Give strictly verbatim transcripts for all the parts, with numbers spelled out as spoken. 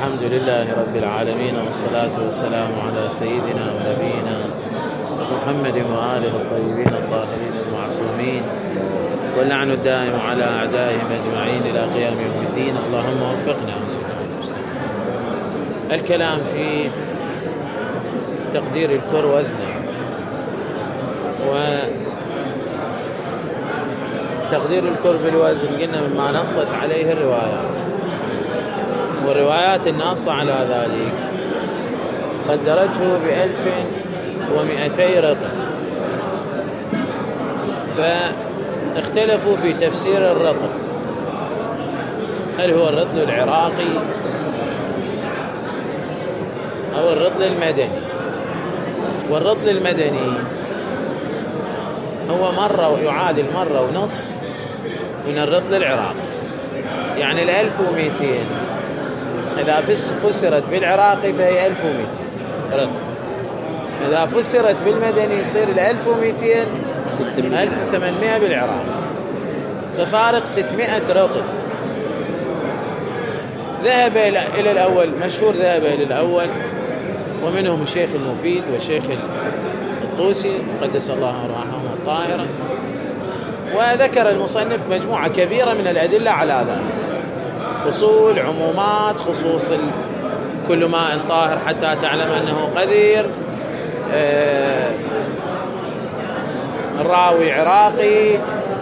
الحمد لله رب العالمين، والصلاة والسلام على سيدنا ونبينا محمد وآله الطيبين الطاهرين المعصومين، واللعن الدائم على أعدائهم أجمعين إلى قيام يوم الدين. اللهم وفقنا. الكلام في تقدير الكر وزنا، وتقدير الكر بالوزن قلنا مما نصت عليه الروايات، والروايات الناصة على ذلك قدرته بألف ومئتي رطل، فاختلفوا في تفسير الرطل، هل هو الرطل العراقي أو الرطل المدني. والرطل المدني هو مرة ويعادل مرة ونصف من الرطل العراقي، يعني الألف ومئتين إذا فسرت بالعراقي فهي ألف ومئتين رطل، إذا فسرت بالمدني يصير الألف ومئتين ألف وثمانمائة بالعراق، ففارق ستمائة رطل. ذهب إلى الأول، مشهور ذهب إلى الأول، ومنهم الشيخ المفيد والشيخ الطوسي قدس الله روحهم الطاهرة. وذكر المصنف مجموعة كبيرة من الأدلة على ذلك، أصول، عمومات، خصوص كل ماء طاهر حتى تعلم أنه قذر، آه الراوي عراقي،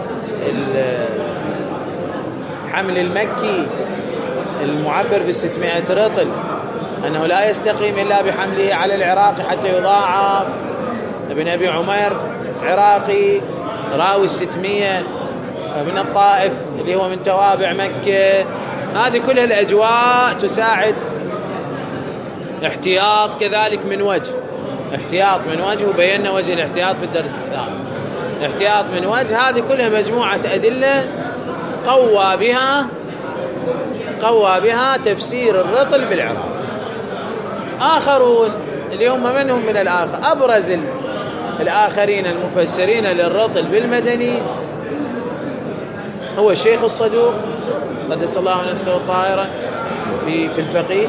الحمل المكي المعبر بالستمائة رطل أنه لا يستقيم إلا بحمله على العراقي حتى يضاعف. ابن أبي عمير عراقي راوي الستمية من الطائف اللي هو من توابع مكة. هذه كلها الأجواء تساعد. احتياط كذلك من وجه، احتياط من وجه، وبينا وجه الاحتياط في الدرس السابق. احتياط من وجه، هذه كلها مجموعة أدلة قوى بها قوى بها تفسير الرطل بالعراق. آخرون اللي هم منهم من الآخر، أبرز الآخرين المفسرين للرطل بالمدني هو الشيخ الصدوق قدس الله نفسه الطاهرة في في الفقيه،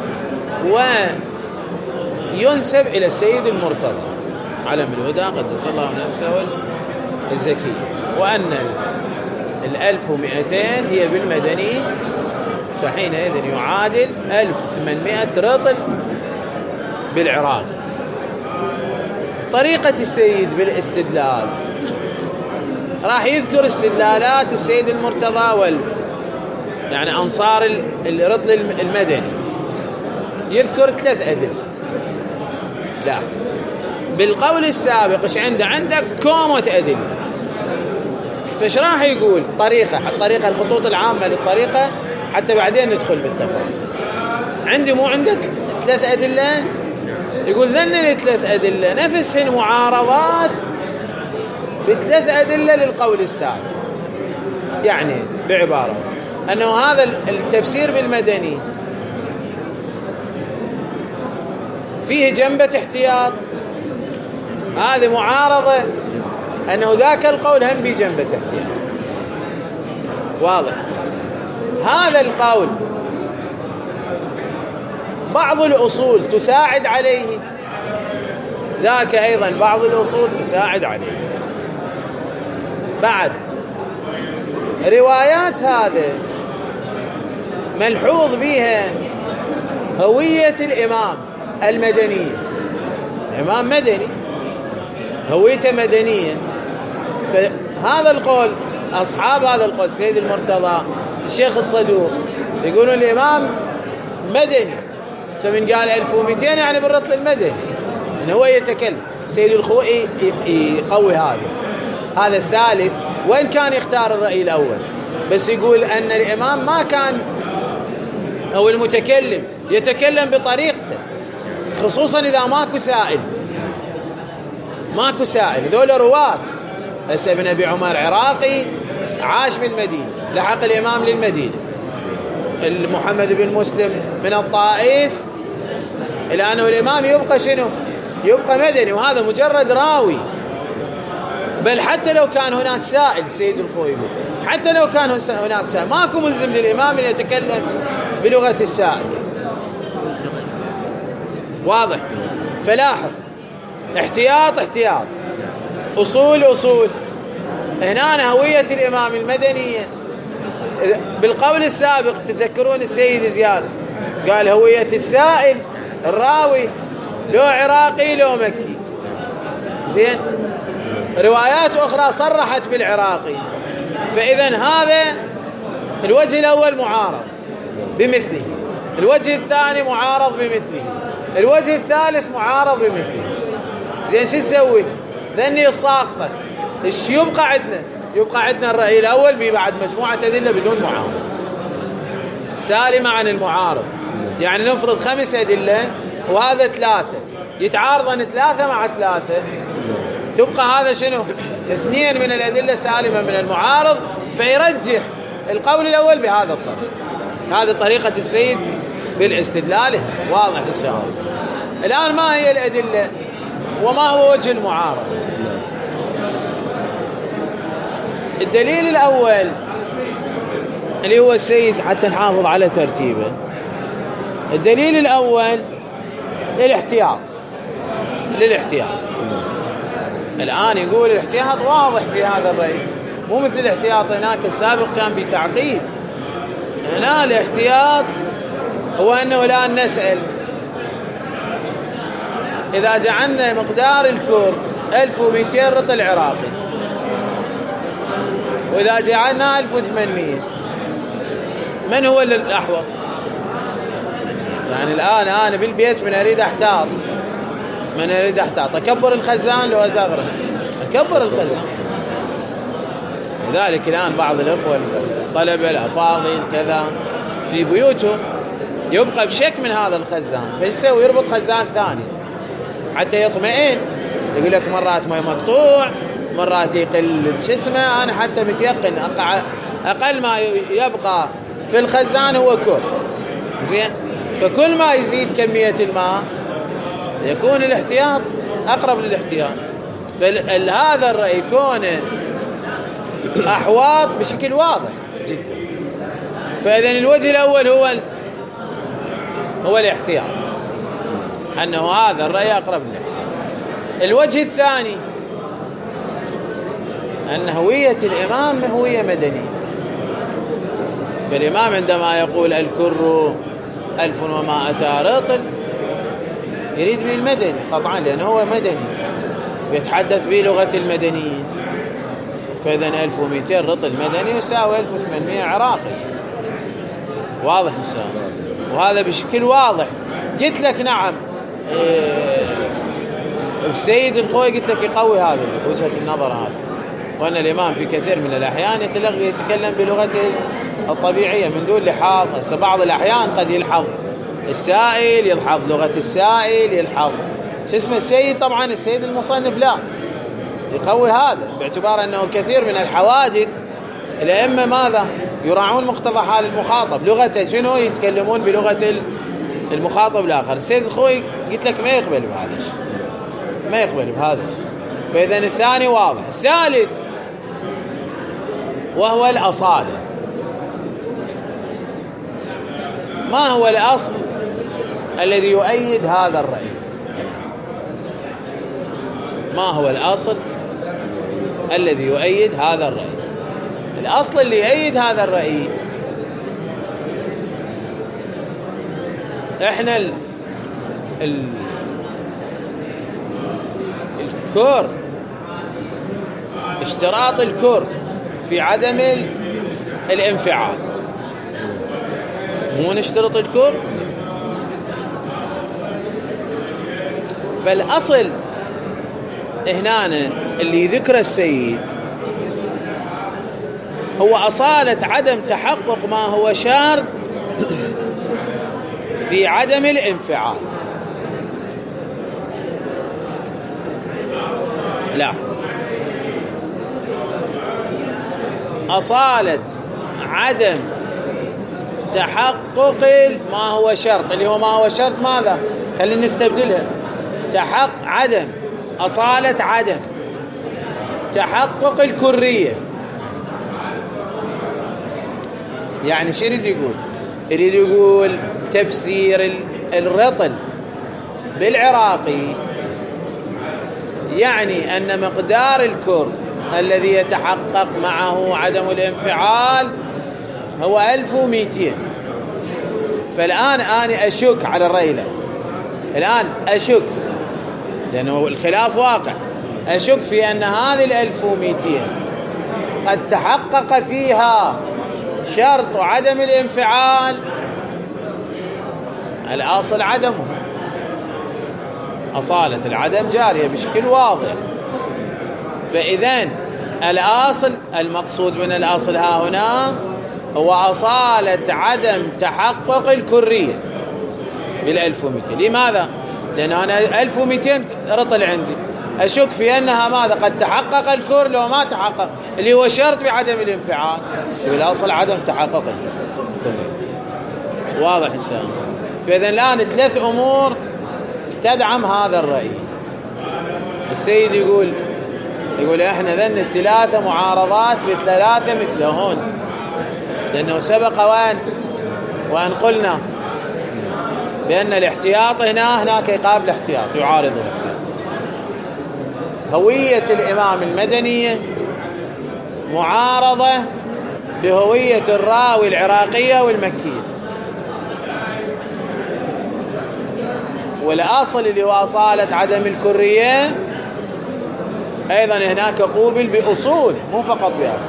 وينسب إلى السيد المرتضى علم الهدى قدس الله نفسه الزكي، وأن الألف ومئتين هي بالمدني، فحينئذ يعادل ألف وثمانمائة رطل بالعراق. طريقة السيد بالاستدلال راح يذكر استدلالات السيد المرتضى وال يعني أنصار الرطل المدني، يذكر ثلاث أدلة. لا، بالقول السابق إيش عنده؟ عندك كومة أدلة، فإيش راح يقول؟ طريقة الطريقة الخطوط العامة للطريقة حتى بعدين ندخل بالتفاصيل. عندي مو عندك ثلاث أدلة، يقول ذنني ثلاث أدلة نفسهن معارضات بثلاث أدلة للقول السابق، يعني بعبارة أنه هذا التفسير بالمدني فيه جنبة احتياط، هذه معارضة أنه ذاك القول هم بجنبة احتياط. واضح؟ هذا القول بعض الأصول تساعد عليه، ذاك أيضا بعض الأصول تساعد عليه. بعد روايات هذا ملحوظ بها هوية الإمام المدنية، إمام مدني هويته مدنية، فهذا القول أصحاب هذا القول السيد المرتضى الشيخ الصدوق يقولون الإمام مدني، فمن قال ألف ومئتين يعني بالرطل المدني إن هو يتكلم. السيد الخوئي يقوي هذا. هذا الثالث وإن كان يختار الرأي الأول، بس يقول أن الإمام ما كان أو المتكلم يتكلم بطريقته، خصوصا إذا ماكو سائل ماكو سائل ذول رواة. هسه ابن أبي عمر عراقي عاش بالمدينة، لحق الإمام للمدينة. محمد بن مسلم من الطائف، إلى أنه الإمام يبقى شنو؟ يبقى مدني، وهذا مجرد راوي. بل حتى لو كان هناك سائل، سيد الخوئي حتى لو كان هناك سائل ماكو ملزم للإمام أن يتكلم بلغة السائل. واضح؟ فلاحظ احتياط احتياط، أصول أصول. هنا هوية الإمام المدنية بالقول السابق تذكرون السيد زياد قال هوية السائل الراوي لو عراقي لو مكي. زين، روايات أخرى صرحت بالعراقي، فإذا هذا الوجه الأول معارض بمثله، الوجه الثاني معارض بمثله، الوجه الثالث معارض بمثله. زين، شو نسوي؟ ذني الساقطة، ايش يبقى عندنا؟ يبقى عندنا الرأي الأول ببعد مجموعة أدلة بدون معارض سالمة عن المعارض. يعني نفرض خمس أدلة وهذا ثلاثة، يتعارضن ثلاثة مع ثلاثة، تبقى هذا شنو؟ اثنين من الأدلة سالمة من المعارض، فيرجح القول الأول بهذا الطريق. هذه طريقة السيد بالاستدلال. واضح إن شاء الله. الآن ما هي الأدلة وما هو وجه المعارض؟ الدليل الأول اللي هو السيد حتى نحافظ على ترتيبه، الدليل الأول الاحتياط للاحتياط. الآن يقول الاحتياط واضح في هذا الرأي، مو مثل الاحتياط هناك السابق كان بتعقيد. هنا الاحتياط هو أنه الآن نسأل إذا جعلنا مقدار الكور ألف ومئتين رطل عراقي وإذا جعلنا ألف وثمانمئة، من هو الأحوط؟ يعني الآن أنا بالبيت من أريد أحتاط، من أريد أحتاط أكبر الخزان لو أصغره؟ أكبر الخزان. لذلك الآن بعض الأخوة الطلبة الأفاضل كذا في بيوتهم يبقى بشك من هذا الخزان، فيسوي يربط خزان ثاني حتى يطمئن. يقول لك مرات ما مقطوع، مرات يقل شو اسمه، أنا حتى متيقن أقل ما يبقى في الخزان هو كور. زين، فكل ما يزيد كمية الماء يكون الاحتياط أقرب للاحتياط. فهذا الرأي كونه أحواط بشكل واضح جدا. فإذن الوجه الأول هو هو الاحتياط، أنه هذا الرأي أقرب للاحتياط. الوجه الثاني أن هوية الإمام هوية مدنية. فالإمام عندما يقول الكر ألف ومائة رطل يريد به المدني قطعا، لأنه هو مدني يتحدث بلغة المدنيين. فإذن ألف ومئتين رطل مدني يساوي ألف وثمانمئة عراقي. واضح إن شاء الله، وهذا بشكل واضح. قلت لك نعم إيه السيد الخوي قلت لك يقوي هذا وجهة النظر هذا، وأن الإمام في كثير من الأحيان يتلغي يتكلم بلغته الطبيعية من دون لحاظ. بس بعض الأحيان قد يلحظ السائل، يلحظ لغة السائل، يلحظ شو اسمه السيد. طبعا السيد المصنف لا يقوي هذا باعتبار أنه كثير من الحوادث الأئمة ماذا يراعون مقتضى حال المخاطب، لغته شنو يتكلمون بلغة المخاطب الآخر. السيد الخوي قلت لك ما يقبل بهذا الشيء، ما يقبل بهذا الشيء. فإذن الثاني واضح. الثالث وهو الأصالة. ما هو الأصل الذي يؤيد هذا الرأي؟ ما هو الأصل الذي يؤيد هذا الرأي؟ الأصل اللي يؤيد هذا الرأي إحنا ال ال الكور، اشتراط الكور في عدم الانفعال. مو نشترط الكور. فالأصل هنا اللي ذكر السيد هو أصالة عدم تحقق ما هو شرط في عدم الانفعال. لا، أصالة عدم تحقق ما هو شرط، اللي هو ما هو شرط ماذا؟ خلينا نستبدلها. تحقق عدم أصالة عدم تحقق الكرية. يعني شو يريد يقول؟ يريد يقول تفسير الرطل بالعراقي يعني أن مقدار الكر الذي يتحقق معه عدم الانفعال هو ألف ومئتين. فالآن أنا أشك على الريلة، الآن أشك لأنه الخلاف واقع، أشك في أن هذه الألف ومئتين قد تحقق فيها شرط عدم الانفعال. الأصل عدمه، أصالة العدم جارية بشكل واضح. فإذن الأصل المقصود من الأصل ها هنا هو أصالة عدم تحقق الكرية بالألف ومئتين. لماذا؟ لأن أنا ألف ومئتين رطل عندي، أشك في أنها ماذا قد تحقق الكر لو ما تحقق، اللي هو شرط بعدم الانفعال. بالأصل عدم تحقق الكرية. واضح إن شاء الله. فإذن الآن ثلاث أمور تدعم هذا الرأي. السيد يقول يقول احنا ذن الثلاثة معارضات بالثلاثة مثلهن، لأنه سبق وأن وأن قلنا بأن الاحتياط هنا هناك يقابل الاحتياط يعارض الاحتياط. هوية الإمام المدنية معارضة بهوية الراوي العراقية والمكية. والأصل اللي هو أصالة عدم الكرية أيضا هناك قوبل بأصول مو فقط بأصل.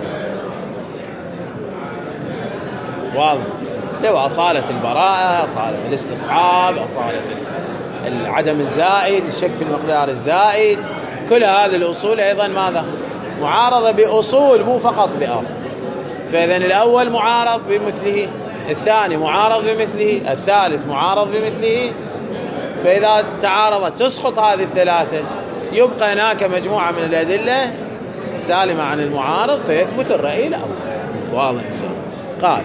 واضح؟ لو أصالة البراءة، أصالة الاستصحاب، أصالة العدم الزائد، الشك في المقدار الزائد، كل هذه الأصول أيضا ماذا؟ معارضة بأصول مو فقط بأصل. فإذن الأول معارض بمثله، الثاني معارض بمثله، الثالث معارض بمثله. فإذا تعارضت تسقط هذه الثلاثة، يبقى هناك مجموعة من الأدلة سالمة عن المعارض فيثبت الرأي الأول. واضح؟ قال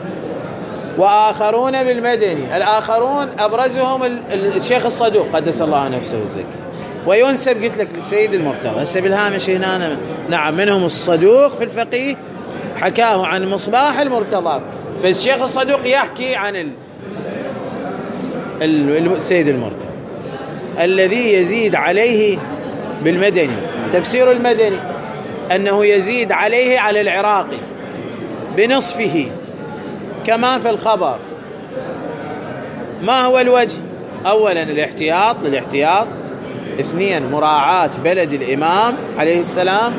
وآخرون بالمدني. الآخرون أبرزهم الشيخ الصدوق قدس الله نفسه الزكي، وينسب قلت لك للسيد المرتضى. هسه بالهامش هنا نعم منهم الصدوق في الفقيه حكاه عن مصباح المرتضى، فالشيخ الصدوق يحكي عن ال... السيد المرتضى الذي يزيد عليه بالمدني. تفسير المدني أنه يزيد عليه على العراقي بنصفه كما في الخبر. ما هو الوجه؟ أولا الاحتياط للاحتياط، اثنين مراعاة بلد الإمام عليه السلام،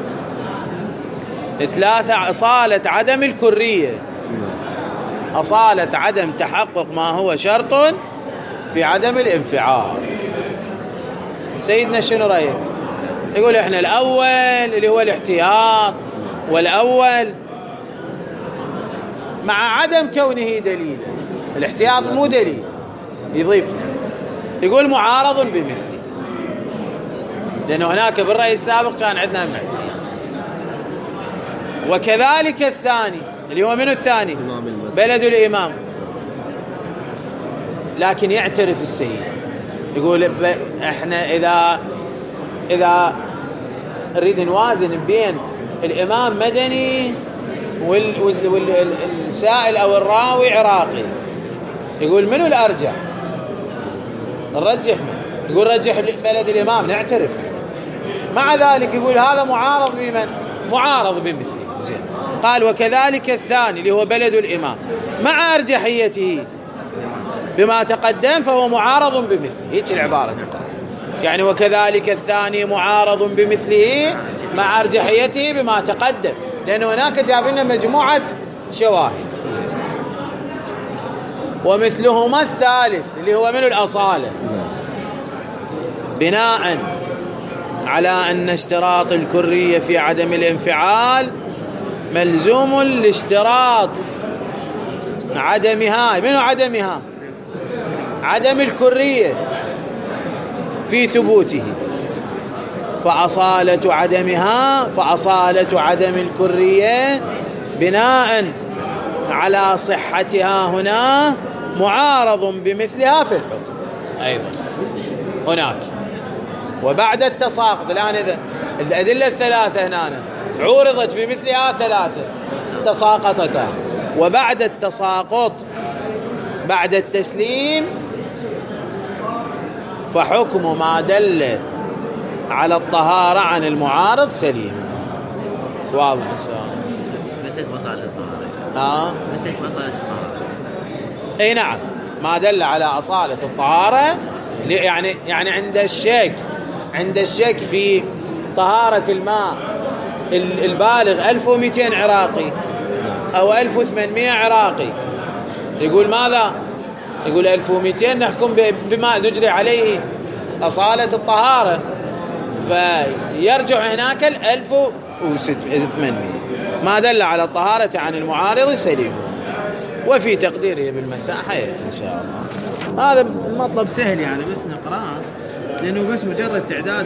ثلاثة أصالة عدم الكرية، أصالة عدم تحقق ما هو شرط في عدم الانفعال. سيدنا شنو رأيك؟ يقول احنا الأول اللي هو الاحتياط، والأول مع عدم كونه دليل، الاحتياط مو دليل، يضيف يقول معارض بمثله، لأنه هناك بالرأي السابق كان عندنا احتياط. وكذلك الثاني اللي هو من الثاني بلد الإمام، لكن يعترف السيد يقول احنا إذا إذا نريد نوازن بين الإمام مدني والسائل أو الراوي عراقي، يقول منو الأرجح؟ نرجح من؟ يقول رجح بلد الإمام، نعترف. مع ذلك يقول هذا معارض بمن؟ معارض بمثله. زين. قال وكذلك الثاني اللي هو بلد الإمام مع أرجحيته بما تقدم فهو معارض بمثله. هيك العبارة تقرأ، يعني وكذلك الثاني معارض بمثله مع أرجحيته بما تقدم، لأنه هناك جاب لنا مجموعة شواهد. ومثلهما الثالث اللي هو من الأصالة، بناء على أن اشتراط الكرية في عدم الانفعال ملزوم لاشتراط عدمها. من عدمها؟ عدم الكرية في ثبوته، فأصالة عدمها فأصالة عدم الكرية بناء على صحتها هنا معارض بمثلها في الحكم أيضا هناك. وبعد التساقط الآن إذا الأدلة الثلاثة هنا عورضت بمثلها ثلاثة تساقطتا، وبعد التساقط بعد التسليم فحكم ما دل على الطهارة عن المعارض سليم. واضح السؤال؟ مسك مصالح الطهارة. ها؟ مسك مصالح الطهارة. اي نعم، ما دل على أصالة الطهارة، يعني يعني عند الشك عند الشك في طهارة الماء البالغ ألف ومئتين عراقي أو ألف وثمانمئة عراقي، يقول ماذا؟ يقول ألف ومئتين نحكم بما نجري عليه أصالة الطهارة، فيرجع هناك الألف وثمانمئة. ما دل على الطهارة عن المعارض سليم، وفي تقديره بالمساحة يأتي إن شاء الله. هذا المطلب سهل يعني، بس نقرأه لأنه بس مجرد تعداد